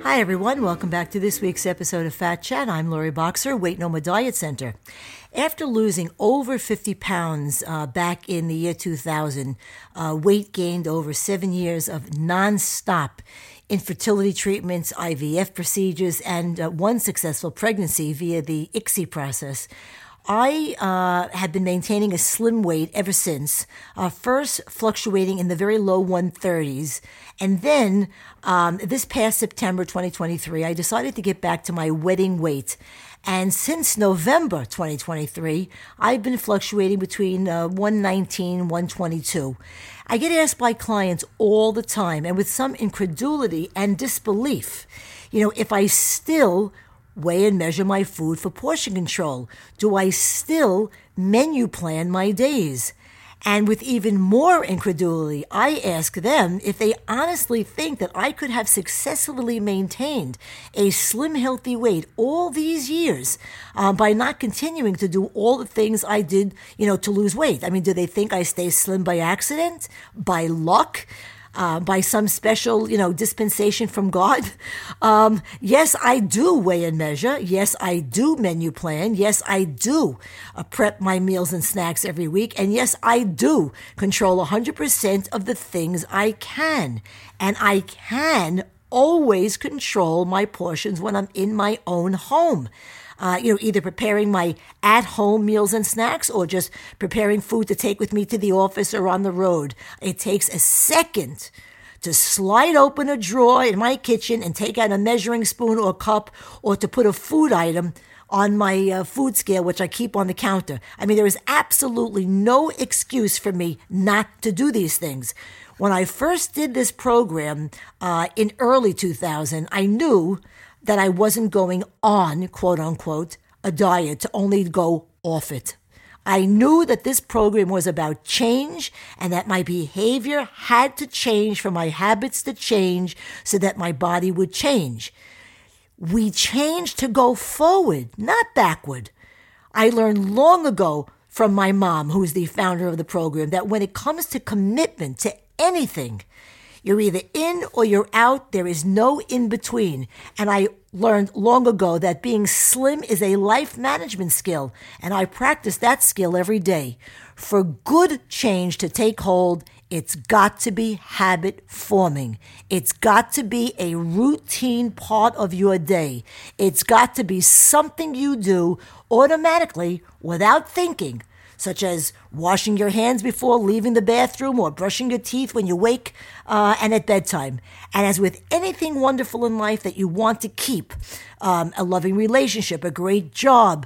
Hi, everyone. Welcome back to this week's episode of Fat Chat. I'm Lori Boxer, Weight Noma Diet Center. After losing over 50 pounds back in the year 2000, weight gained over 7 years of nonstop infertility treatments, IVF procedures, and one successful pregnancy via the ICSI process, I have been maintaining a slim weight ever since, first fluctuating in the very low 130s. And then this past September 2023, I decided to get back to my wedding weight. And since November 2023, I've been fluctuating between 119, 122. I get asked by clients all the time, and with some incredulity and disbelief, if I still weigh and measure my food for portion control. Do I still menu plan my days? And with even more incredulity, I ask them if they honestly think that I could have successfully maintained a slim, healthy weight all these years by not continuing to do all the things I did, to lose weight. I mean, do they think I stay slim by accident, by luck? By some special, dispensation from God. Yes, I do weigh and measure. Yes, I do menu plan. Yes, I do prep my meals and snacks every week. And yes, I do control 100% of the things I can. And I can always control my portions when I'm in my own home. Either preparing my at-home meals and snacks or just preparing food to take with me to the office or on the road. It takes a second to slide open a drawer in my kitchen and take out a measuring spoon or cup, or to put a food item on my food scale, which I keep on the counter. I mean, there is absolutely no excuse for me not to do these things. When I first did this program in early 2000, I knew that I wasn't going on, quote unquote, a diet to only go off it. I knew that this program was about change and that my behavior had to change for my habits to change so that my body would change. We change to go forward, not backward. I learned long ago from my mom, who is the founder of the program, that when it comes to commitment to anything, you're either in or you're out. There is no in between. And I learned long ago that being slim is a life management skill, and I practice that skill every day. For good change to take hold, it's got to be habit forming. It's got to be a routine part of your day. It's got to be something you do automatically without thinking, such as washing your hands before leaving the bathroom or brushing your teeth when you wake and at bedtime. And as with anything wonderful in life that you want to keep, a loving relationship, a great job,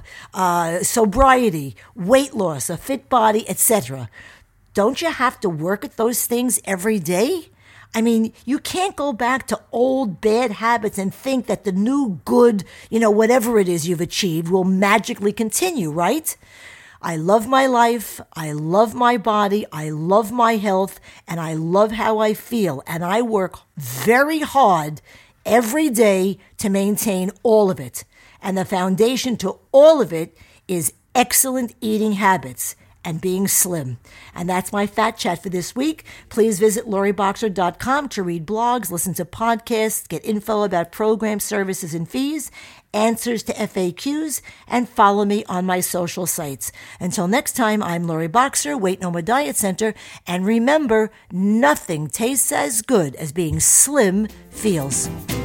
sobriety, weight loss, a fit body, etc., don't you have to work at those things every day? I mean, you can't go back to old bad habits and think that the new good, whatever it is you've achieved will magically continue, right? I love my life, I love my body, I love my health, and I love how I feel. And I work very hard every day to maintain all of it. And the foundation to all of it is excellent eating habits and being slim. And that's my Fat Chat for this week. Please visit loriboxer.com to read blogs, listen to podcasts, get info about program services and fees, answers to FAQs, and follow me on my social sites. Until next time, I'm Lori Boxer, Weight Noma Diet Center, and remember, nothing tastes as good as being slim feels.